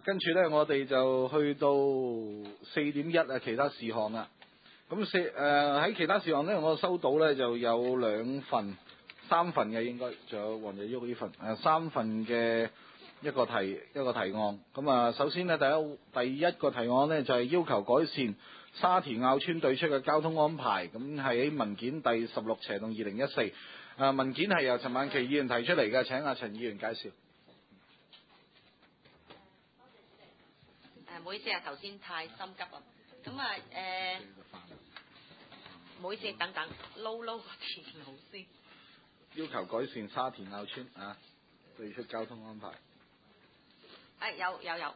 跟住呢，我哋就去到4.1啊，其他事項啦。咁喺其他事項呢，我收到呢就有3份嘅應該，仲有黃日旭呢份3份嘅一個提案。咁啊，首先呢，第一個提案呢，就係要求改善沙田坳村對出嘅交通安排。咁係喺文件第16/2014。文件係由陳曼琪議員提出嚟嘅，請阿陳議員介紹。 唔好意思啊，頭先太心急啊。咁啊唔好意思，等撈個電腦先。 要求改善沙田坳村對出交通安排。 有。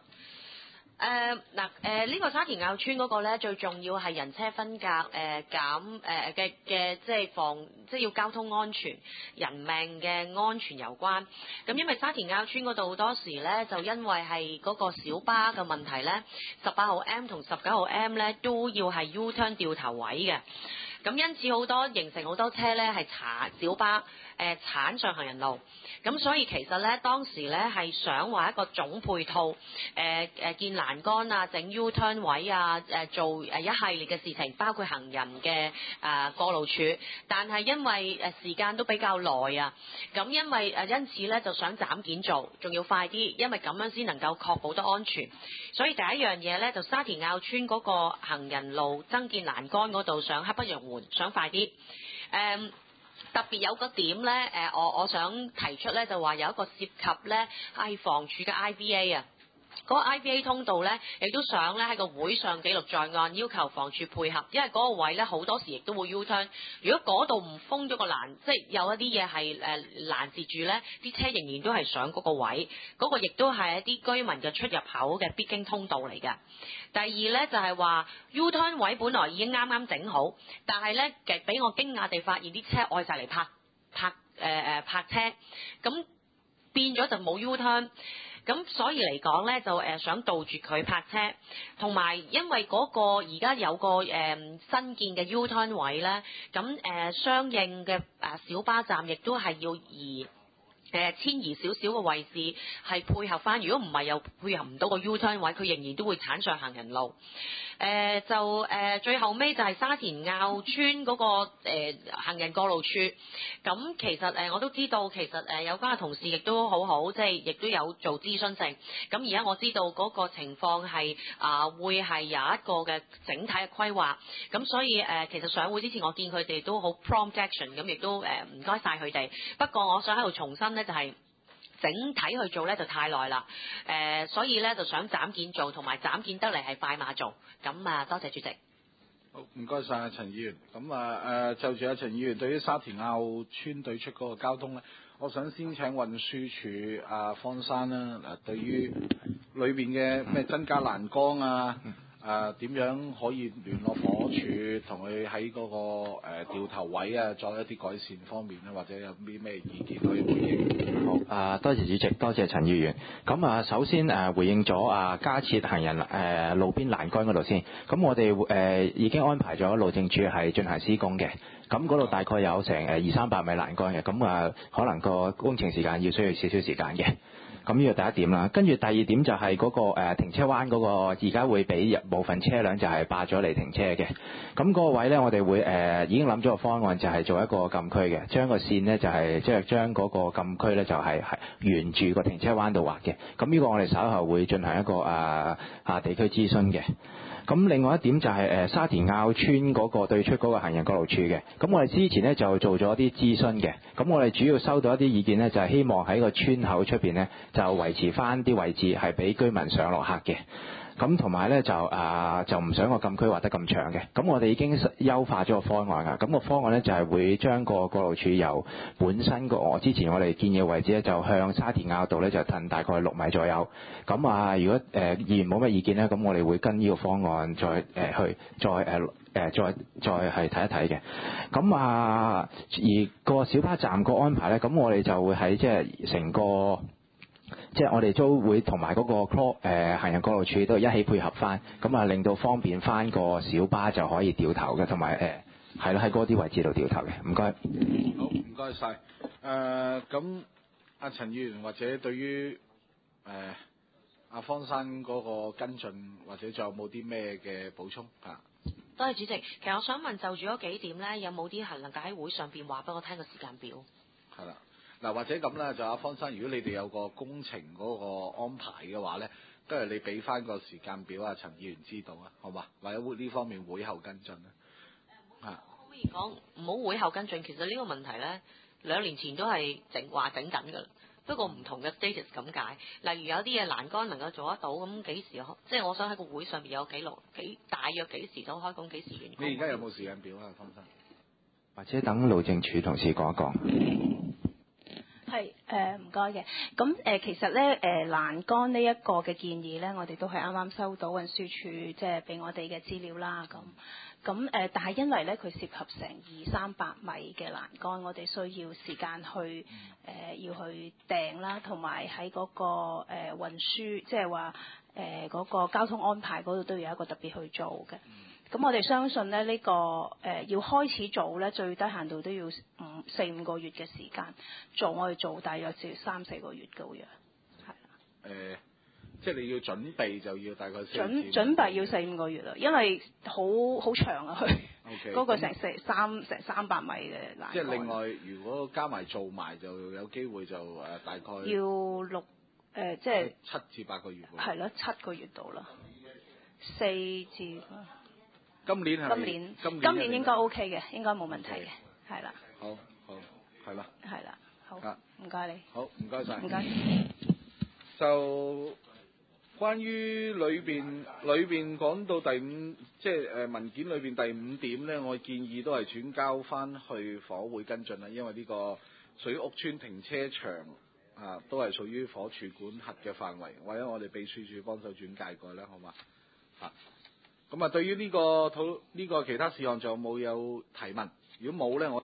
呢個沙田坳村嗰個咧，最重要係人車分隔減即係要交通安全、人命嘅安全有關。咁因為沙田坳村嗰度好多時咧，就因為係嗰個小巴嘅問題咧，18號 M 同19號 M 咧都要係 U turn 掉頭位嘅。咁因此形成好多車咧係小巴鏟上行人路，咁所以其實咧當時咧係想話一個總配套，建欄杆啊，整 U turn 位啊，做一系列嘅事情，包括行人嘅過路處，但係因為時間都比較耐啊，咁因此咧就想斬件做，仲要快啲，因為咁樣先能夠確保得安全。所以第一樣嘢咧就沙田坳村嗰個行人路增建欄杆嗰度想刻不容緩，想快啲。特別有個點咧，我想提出咧，就話有一個涉及咧係房署嘅 IBA 啊。嗰個 IBA 通道咧，亦都想咧喺個會上記錄在案，要求房署配合，因為嗰個位咧好多時亦都會 U turn。如果嗰度唔封咗個欄，即係有一啲嘢係攔截住咧，啲車仍然都係上嗰個位，嗰個亦都係一啲居民嘅出入口嘅必經通道嚟嘅。第二咧就係話 U turn 位本來已經啱啱整好，但係咧俾我驚訝地發現啲車愛晒嚟泊車，咁變咗就冇 U turn。咁所以嚟講咧，就想杜絕佢泊車，同埋因為嗰個而家有個新建嘅 U turn 位咧，咁相應嘅小巴站亦都係要遷移少少嘅位置，係配合翻。如果唔係又配合唔到個 U turn 位，佢仍然都會鏟上行人路。最後尾就係沙田坳村嗰個行人過路處。咁其實我都知道，其實有關嘅同事亦都好好，即係亦都有做諮詢性。咁而家我知道嗰個情況係會係有一個嘅整體嘅規劃。咁所以其實上會之前我見佢哋都好 prompt action，咁亦都唔該晒佢哋。不過我想喺度重申呢，就係整體去做咧就太耐啦，所以咧就想斬件做，同埋斬件得嚟係快馬做。咁多謝主席。 好，唔該晒陳議員。咁就住陳議員對於沙田坳村對出嗰個交通咧，我想先請運輸署方生啦。對於裏邊嘅咩增加欄杆點樣可以聯絡房屋署同佢喺嗰個掉頭位作一啲改善方面咧，或者有啲咩意見可以回應？ 好，多謝主席，多謝陳議員。咁首先回應咗加設行人路邊欄杆嗰度先。咁我哋已經安排咗路政署係進行施工嘅。咁嗰度大概有成200-300米欄杆嘅。咁可能個工程時間需要少少時間嘅。咁呢個第一點啦，跟住第二點就係嗰個停車灣嗰個，而家會俾部分車輛就係霸咗嚟停車嘅。咁嗰個位呢，我哋會已經諗咗個方案，就係做一個禁區嘅，將個線呢就係即係將嗰個禁區呢就係沿住個停車灣度畫嘅。咁呢個我哋稍後會進行一個地區諮詢嘅。咁另外一點就係沙田坳村嗰個對出嗰個行人過路處嘅。咁我哋之前呢就做咗啲諮詢嘅。咁我哋主要收到一啲意見呢，就係希望喺個村口出邊呢，就維持翻啲位置係俾居民上落客嘅。咁同埋咧就唔想個禁區畫得咁長嘅。咁我哋已經優化咗個方案㗎。咁個方案咧就係會將個過路處由本身之前我哋建議嘅位置咧，就向沙田坳道咧就褪大概6米左右。咁如果議員冇乜意見咧，咁我哋會跟呢個方案再係睇一睇嘅。咁而個小巴站個安排咧，咁我哋就會喺即係成個。即係我哋都會同埋嗰個行人過路處都一起配合翻，咁令到方便翻個小巴就可以掉頭嘅，同埋係啦喺嗰啲位置度掉頭嘅。唔該。 好，唔該晒。咁陳議員或者對於阿方生嗰個跟進，或者仲有冇啲咩嘅補充啊？ 多謝主席。其實我想問就住嗰幾點咧，有冇啲係能夠喺會上邊話俾我聽個時間表？ 係啦，嗱或者咁啦，就阿方生，如果你哋有個工程嗰個安排嘅話咧，跟住你俾翻個時間表啊，陳議員知道啊，好嘛？或者呢方面會後跟進啊。啊， 可唔可以講唔好會後跟進？其實呢個問題咧，2年前都係整緊㗎啦。不過唔同嘅 status 咁解，例如有啲嘢欄杆能夠做得到，咁幾時即係我想喺個會上面有記錄，大約幾時都開工，幾時完工？ 你而家有冇時間表啊，方生？ 或者等路政署同事講一講。 係唔該嘅。咁其實咧欄杆呢一個嘅建議咧，我哋都係啱啱收到運輸署即係俾我哋嘅資料啦。咁但係因為咧佢涉及成200-300米嘅欄杆，我哋需要時間去要去訂啦，同埋喺嗰個運輸，即係話嗰個交通安排嗰度都要有一個特別去做嘅。咁我哋相信咧呢個要開始做咧，最低限度都要4-5個月嘅時間做，我哋做大約至3-4個月嘅樣，係啦。 即係你要準備就要大概準備要4-5個月啦，因為好長啊佢。 OK。 嗰個成300米嘅欄杆。 即係另外，如果加埋做埋，就有機會就大概要即係 7至8個月。 係咯，7個月到啦，4至。 今年應該 OK 嘅，應該冇問題嘅，係啦。 好，係啦。 係啦，好，唔該你。 好，唔該晒。 唔該。 就關於裏邊講到第5，即係文件裏邊第5點咧，我建議都係轉交翻去房委會跟進啦，因為呢個屬於屋邨停車場啊，都係屬於房署管轄嘅範圍，或者我哋秘書處幫手轉介過啦，好嘛？咁啊，對於呢個其他事項仲有冇提問？如果冇咧，我